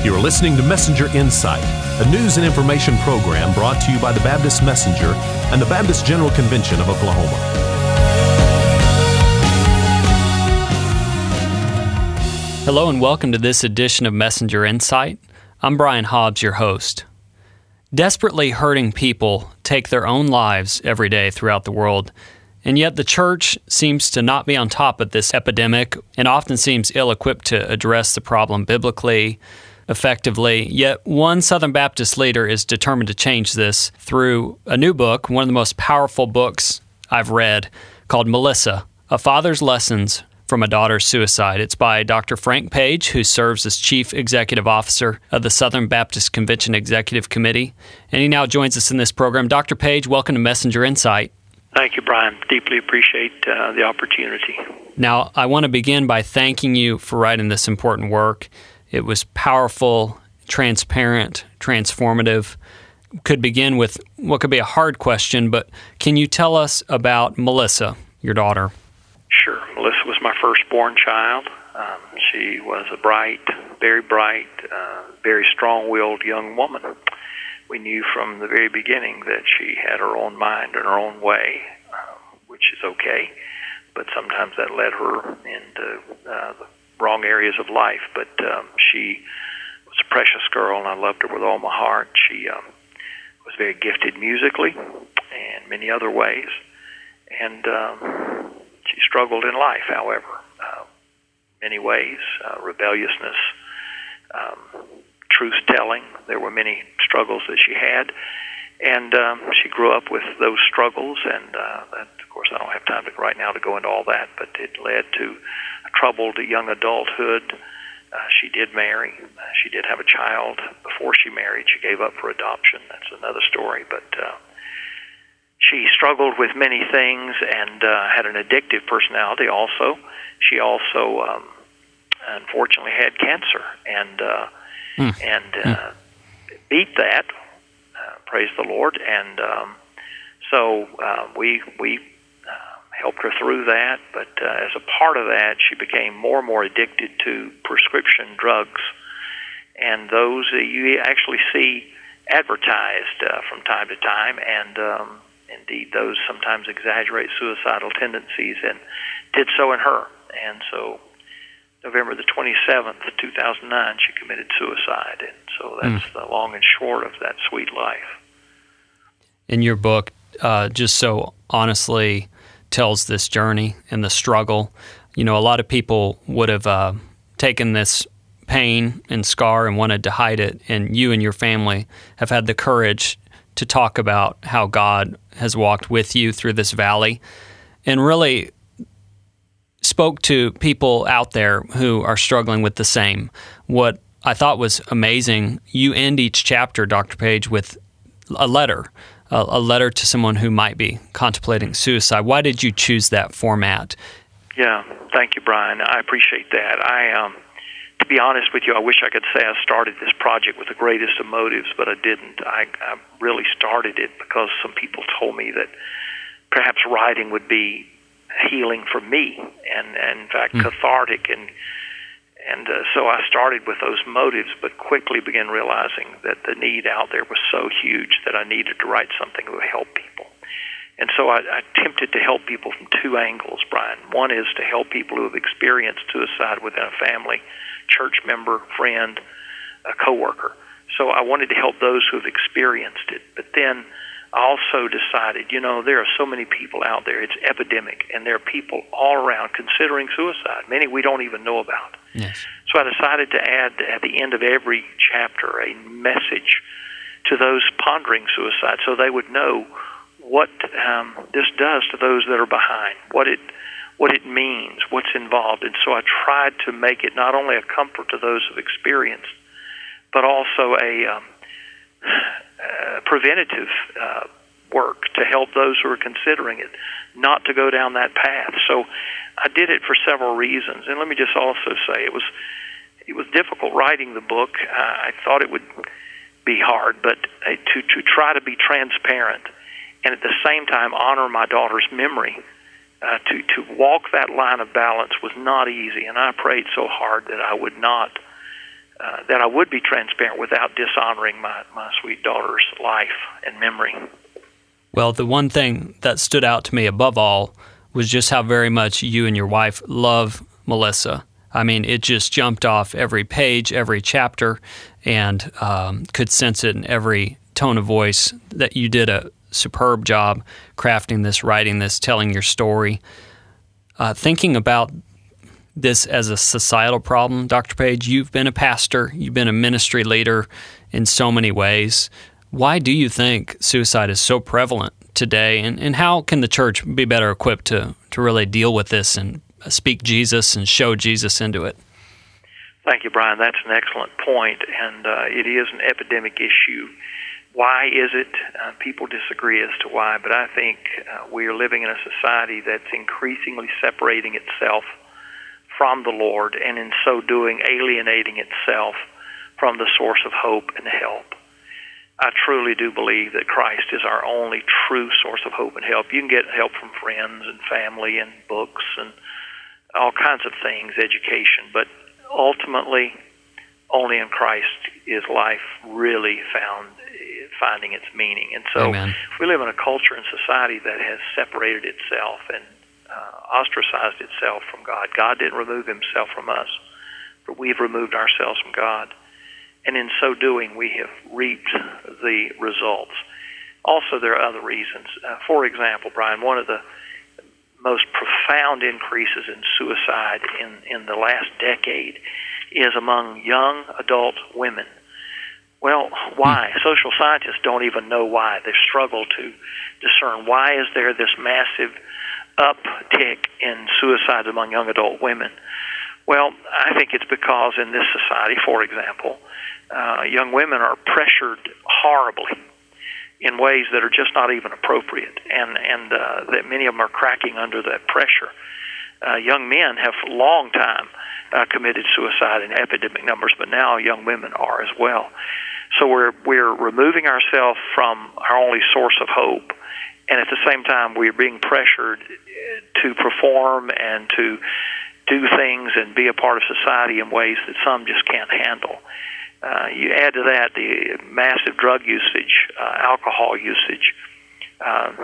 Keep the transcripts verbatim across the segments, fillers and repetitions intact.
You are listening to Messenger Insight, a news and information program brought to you by the Baptist Messenger and the Baptist General Convention of Oklahoma. Hello and welcome to this edition of Messenger Insight. I'm Brian Hobbs, your host. Desperately hurting people take their own lives every day throughout the world, and yet the church seems to not be on top of this epidemic and often seems ill-equipped to address the problem biblically, effectively. Yet one Southern Baptist leader is determined to change this through a new book, one of the most powerful books I've read, called Melissa, A Father's Lessons from a Daughter's Suicide. It's by Doctor Frank Page, who serves as Chief Executive Officer of the Southern Baptist Convention Executive Committee, and he now joins us in this program. Doctor Page, welcome to Messenger Insight. Thank you, Brian. Deeply appreciate uh, the opportunity. Now, I want to begin by thanking you for writing this important work. It was powerful, transparent, transformative. Could begin with what could be a hard question, but can you tell us about Melissa, your daughter? Sure. Melissa was my firstborn child. Um, she was a bright, very bright, uh, very strong-willed young woman. We knew from the very beginning that she had her own mind and her own way, uh, which is okay, but sometimes that led her into uh, the wrong areas of life. But um, she was a precious girl, and I loved her with all my heart. She um, was very gifted musically and many other ways, and um, she struggled in life, however, uh, many ways, uh, rebelliousness, um, truth-telling. There were many struggles that she had, and um, she grew up with those struggles, and uh, that, of course, I don't have time to, right now to go into all that, but it led to a troubled young adulthood. Uh, she did marry. Uh, she did have a child before she married. She gave up for adoption. That's another story, but uh, she struggled with many things and uh, had an addictive personality also. She also, um, unfortunately, had cancer, and uh, Mm. and uh, mm. beat that, uh, praise the Lord, and um, so uh, we we uh, helped her through that, but uh, as a part of that, she became more and more addicted to prescription drugs, and those uh, you actually see advertised uh, from time to time, and um, indeed those sometimes exaggerate suicidal tendencies, and did so in her, and so November the twenty-seventh, two thousand nine, she committed suicide, and so that's mm. the long and short of that sweet life. In your book, uh, just so honestly tells this journey and the struggle. You know, a lot of people would have uh, taken this pain and scar and wanted to hide it, and you and your family have had the courage to talk about how God has walked with you through this valley, and really spoke to people out there who are struggling with the same. What I thought was amazing, you end each chapter, Doctor Page, with a letter, a, a letter to someone who might be contemplating suicide. Why did you choose that format? Yeah, thank you, Brian. I appreciate that. I, um, to be honest with you, I wish I could say I started this project with the greatest of motives, but I didn't. I, I really started it because some people told me that perhaps writing would be healing for me, and, and in fact, mm. cathartic, and and uh, so I started with those motives, but quickly began realizing that the need out there was so huge that I needed to write something that would help people. And so I, I attempted to help people from two angles, Brian. One is to help people who have experienced suicide within a family, church member, friend, a coworker. So I wanted to help those who have experienced it, but then I also decided, you know, there are so many people out there. It's epidemic, and there are people all around considering suicide, many we don't even know about. Yes. So I decided to add at the end of every chapter a message to those pondering suicide so they would know what um, this does to those that are behind, what it what it means, what's involved. And so I tried to make it not only a comfort to those who have experienced, but also a um, Uh, preventative uh, work to help those who are considering it not to go down that path. So I did it for several reasons. And let me just also say it was it was difficult writing the book. Uh, I thought it would be hard, but uh, to, to try to be transparent and at the same time honor my daughter's memory, uh, to, to walk that line of balance was not easy. And I prayed so hard that I would not uh, that I would be transparent without dishonoring my, my sweet daughter's life and memory. Well, the one thing that stood out to me above all was just how very much you and your wife love Melissa. I mean, it just jumped off every page, every chapter, and um, could sense it in every tone of voice that you did a superb job crafting this, writing this, telling your story. Uh, thinking about this as a societal problem, Doctor Page, you've been a pastor, you've been a ministry leader in so many ways. Why do you think suicide is so prevalent today, and, and how can the church be better equipped to, to really deal with this and speak Jesus and show Jesus into it? Thank you, Brian. That's an excellent point, and uh, it is an epidemic issue. Why is it? Uh, people disagree as to why, but I think uh, we are living in a society that's increasingly separating itself from the Lord, and in so doing alienating itself from the source of hope and help. I truly do believe that Christ is our only true source of hope and help. You can get help from friends and family and books and all kinds of things, education, but ultimately only in Christ is life really found, finding its meaning. And so Amen. We live in a culture and society that has separated itself and uh, ostracized itself from God. God didn't remove himself from us, but we've removed ourselves from God. And in so doing, we have reaped the results. Also, there are other reasons. Uh, for example, Brian, one of the most profound increases in suicide in, in the last decade is among young adult women. Well, why? Hmm. Social scientists don't even know why. They've struggled to discern why is there this massive uptick in suicide among young adult women. Well, I think it's because in this society, for example, uh, young women are pressured horribly in ways that are just not even appropriate, and, and uh, that many of them are cracking under that pressure. Uh, young men have for a long time uh, committed suicide in epidemic numbers, but now young women are as well. So we're we're removing ourselves from our only source of hope, and at the same time we're being pressured to perform and to do things and be a part of society in ways that some just can't handle. Uh, you add to that the massive drug usage, uh, alcohol usage, uh,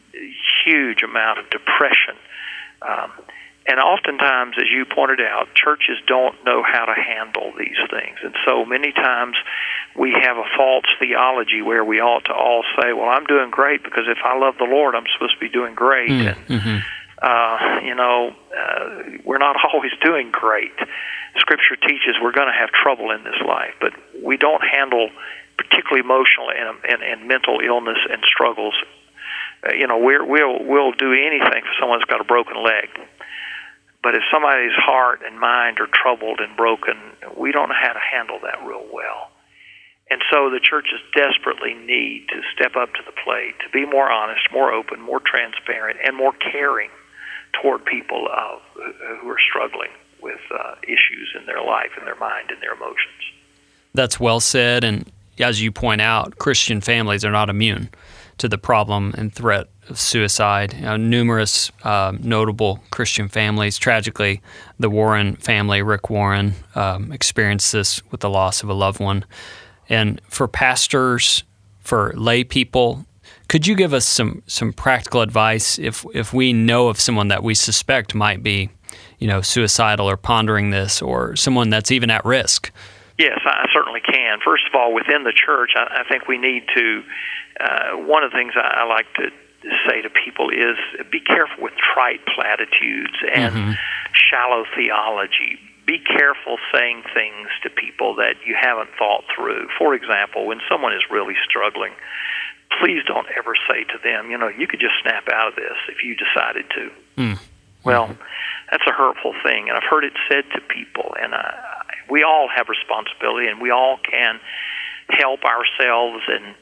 huge amount of depression. Um, and oftentimes, as you pointed out, churches don't know how to handle these things. And so many times we have a false theology where we ought to all say, well, I'm doing great because if I love the Lord, I'm supposed to be doing great. Mm-hmm. And, uh, you know, uh, we're not always doing great. Scripture teaches we're going to have trouble in this life, but we don't handle particularly emotional and, and, and mental illness and struggles. Uh, you know, we're, we'll we'll do anything for someone that's got a broken leg. But if somebody's heart and mind are troubled and broken, we don't know how to handle that real well. And so the churches desperately need to step up to the plate, to be more honest, more open, more transparent, and more caring toward people uh, who are struggling with uh, issues in their life, in their mind, and their emotions. That's well said, and as you point out, Christian families are not immune to the problem and threat of suicide. You know, numerous uh, notable Christian families, tragically, the Warren family, Rick Warren, um, experienced this with the loss of a loved one. And for pastors, for lay people, could you give us some, some practical advice if if we know of someone that we suspect might be, you know, suicidal or pondering this, or someone that's even at risk? Yes, I certainly can. First of all, within the church, I, I think we need to, uh, one of the things I, I like to say to people is be careful with trite platitudes and mm-hmm. shallow theology. Be careful saying things to people that you haven't thought through. For example, when someone is really struggling, please don't ever say to them, you know, you could just snap out of this if you decided to. Mm. Well, that's a hurtful thing, and I've heard it said to people, and I, we all have responsibility, and we all can help ourselves and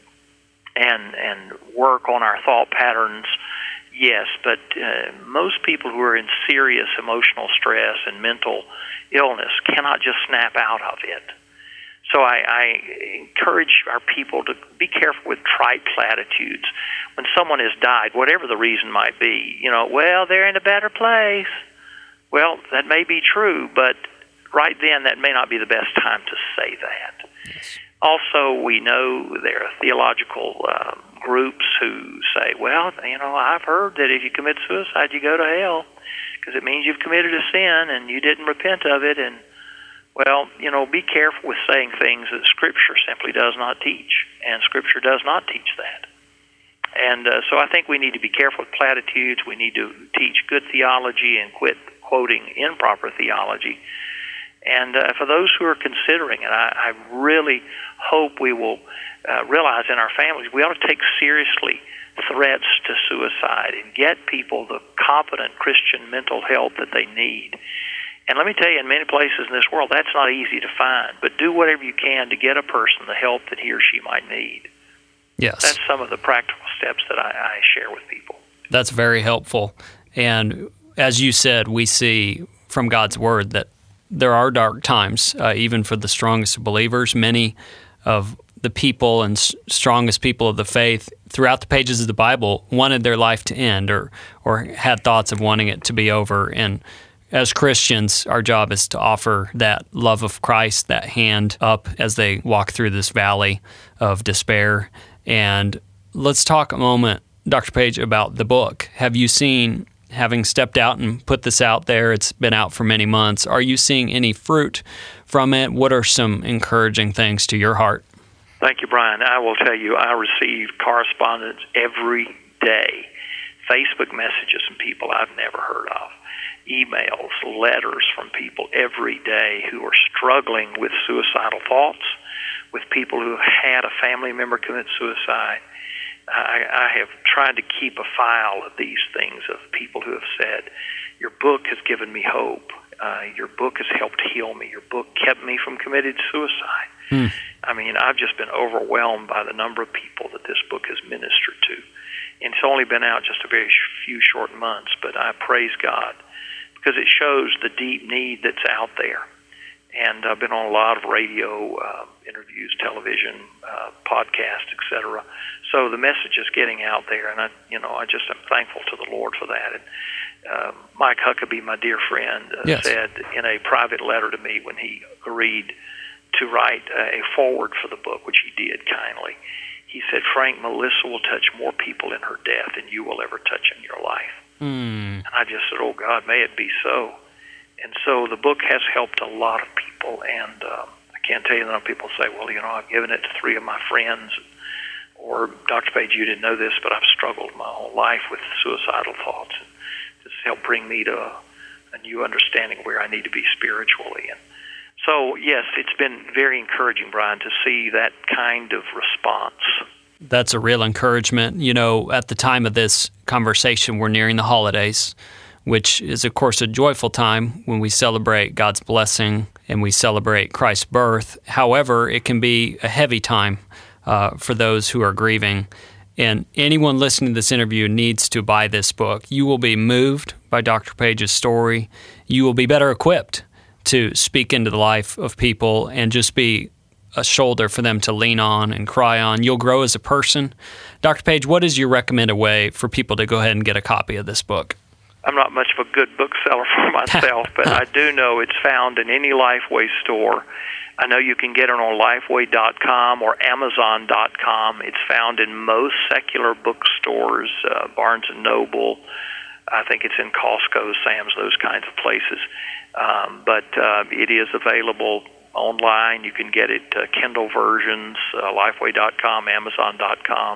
and and work on our thought patterns, yes, but uh, most people who are in serious emotional stress and mental illness cannot just snap out of it. So I, I encourage our people to be careful with trite platitudes. When someone has died, whatever the reason might be, you know, well, they're in a better place. Well, that may be true, but right then, that may not be the best time to say that. Yes. Also, we know there are theological uh, groups who say, well, you know, I've heard that if you commit suicide, you go to hell because it means you've committed a sin and you didn't repent of it. And, well, you know, be careful with saying things that Scripture simply does not teach, and Scripture does not teach that. And uh, so I think we need to be careful with platitudes. We need to teach good theology and quit quoting improper theology. And uh, for those who are considering it, I, I really hope we will uh, realize in our families we ought to take seriously threats to suicide and get people the competent Christian mental help that they need. And let me tell you, in many places in this world, that's not easy to find. But do whatever you can to get a person the help that he or she might need. Yes. That's some of the practical steps that I, I share with people. That's very helpful. And as you said, we see from God's Word that there are dark times, uh, even for the strongest of believers. Many of the people and s- strongest people of the faith throughout the pages of the Bible wanted their life to end or, or had thoughts of wanting it to be over. And as Christians, our job is to offer that love of Christ, that hand up as they walk through this valley of despair. And let's talk a moment, Doctor Page, about the book. Have you seen, having stepped out and put this out there, it's been out for many months, are you seeing any fruit from it? What are some encouraging things to your heart? Thank you, Brian. I will tell you, I receive correspondence every day, Facebook messages from people I've never heard of, emails, letters from people every day who are struggling with suicidal thoughts, with people who have had a family member commit suicide. I, I have tried to keep a file of these things of people who have said, your book has given me hope. Uh, your book has helped heal me. Your book kept me from committing suicide. Hmm. I mean, I've just been overwhelmed by the number of people that this book has ministered to. And it's only been out just a very few short months, but I praise God because it shows the deep need that's out there. And I've been on a lot of radio uh, interviews, television, uh, podcasts, et cetera. So the message is getting out there, and I, you know, I just am thankful to the Lord for that. And uh, Mike Huckabee, my dear friend, uh, yes. said in a private letter to me when he agreed to write a foreword for the book, which he did kindly. He said, Frank, Melissa will touch more people in her death than you will ever touch in your life. Mm. And I just said, oh, God, may it be so. And so the book has helped a lot of people, and um, I can't tell you enough people say, well, you know, I've given it to three of my friends, or Doctor Page, you didn't know this, but I've struggled my whole life with suicidal thoughts. And this helped bring me to a, a new understanding where I need to be spiritually. And so, yes, it's been very encouraging, Brian, to see that kind of response. That's a real encouragement. You know, at the time of this conversation, we're nearing the holidays, which is, of course, a joyful time when we celebrate God's blessing and we celebrate Christ's birth. However, it can be a heavy time uh, for those who are grieving. And anyone listening to this interview needs to buy this book. You will be moved by Doctor Page's story. You will be better equipped to speak into the life of people and just be a shoulder for them to lean on and cry on. You'll grow as a person. Doctor Page, what is your recommended way for people to go ahead and get a copy of this book? I'm not much of a good bookseller for myself, but I do know it's found in any Lifeway store. I know you can get it on Lifeway dot com or Amazon dot com. It's found in most secular bookstores, uh, Barnes and Noble. I think it's in Costco, Sam's, those kinds of places. Um, but uh, it is available online. You can get it uh, Kindle versions, uh, Lifeway dot com, Amazon dot com.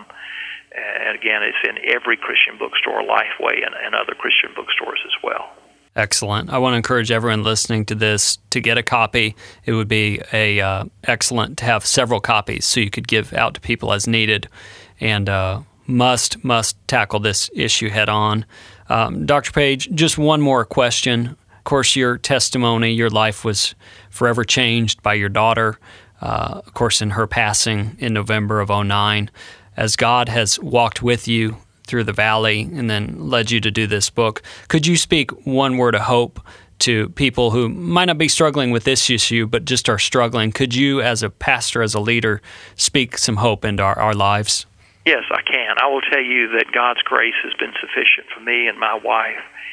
And again, it's in every Christian bookstore, Lifeway, and, and other Christian bookstores as well. Excellent. I want to encourage everyone listening to this to get a copy. It would be a uh, excellent to have several copies so you could give out to people as needed, and uh, must, must tackle this issue head on. Um, Doctor Page, just one more question. Of course, your testimony, your life was forever changed by your daughter, uh, of course, in her passing in November of oh nine. As God has walked with you through the valley and then led you to do this book, could you speak one word of hope to people who might not be struggling with this issue, but just are struggling? Could you, as a pastor, as a leader, speak some hope into our, our lives? Yes, I can. I will tell you that God's grace has been sufficient for me and my wife.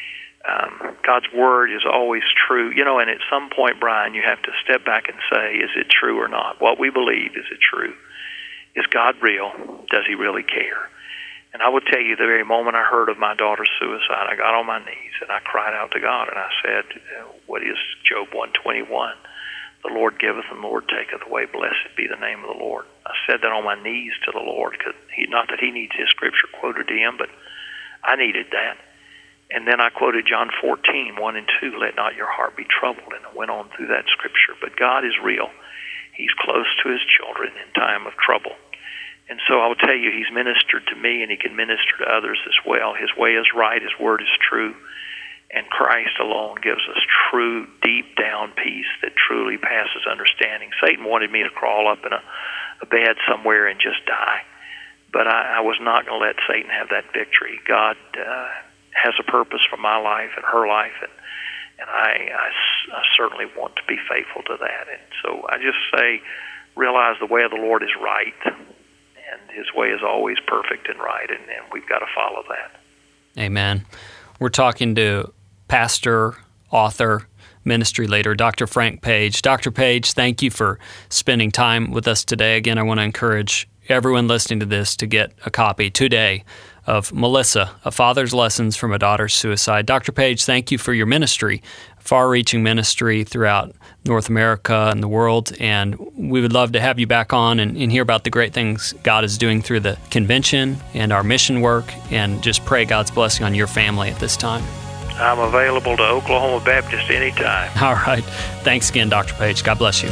Um, God's Word is always true. You know, and at some point, Brian, you have to step back and say, is it true or not? What we believe, is it true? Is God real? Does He really care? And I will tell you, the very moment I heard of my daughter's suicide, I got on my knees and I cried out to God, and I said, what is Job one twenty-one? The Lord giveth and the Lord taketh away. Blessed be the name of the Lord. I said that on my knees to the Lord, because he, not that He needs His scripture quoted to Him, but I needed that. And then I quoted John fourteen, one and two, let not your heart be troubled, and I went on through that scripture. But God is real. He's close to His children in time of trouble. And so I will tell you, He's ministered to me, and He can minister to others as well. His way is right, His word is true, and Christ alone gives us true, deep down peace that truly passes understanding. Satan wanted me to crawl up in a, a bed somewhere and just die, but I, I was not going to let Satan have that victory. God uh, has a purpose for my life and her life, and and I, I, I certainly want to be faithful to that. And so I just say, realize the way of the Lord is right, and His way is always perfect and right, and, and we've got to follow that. Amen. We're talking to pastor, author, ministry leader, Doctor Frank Page. Doctor Page, thank you for spending time with us today. Again, I want to encourage everyone listening to this to get a copy today of Melissa, A Father's Lessons from a Daughter's Suicide. Doctor Page, thank you for your ministry, far-reaching ministry throughout North America and the world, and we would love to have you back on and, and hear about the great things God is doing through the convention and our mission work, and just pray God's blessing on your family at this time. I'm available to Oklahoma Baptist anytime. All right. Thanks again, Doctor Page. God bless you.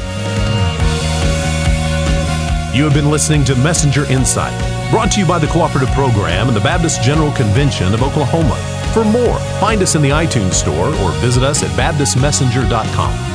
You have been listening to Messenger Insight, brought to you by the Cooperative Program and the Baptist General Convention of Oklahoma. For more, find us in the iTunes Store or visit us at baptist messenger dot com.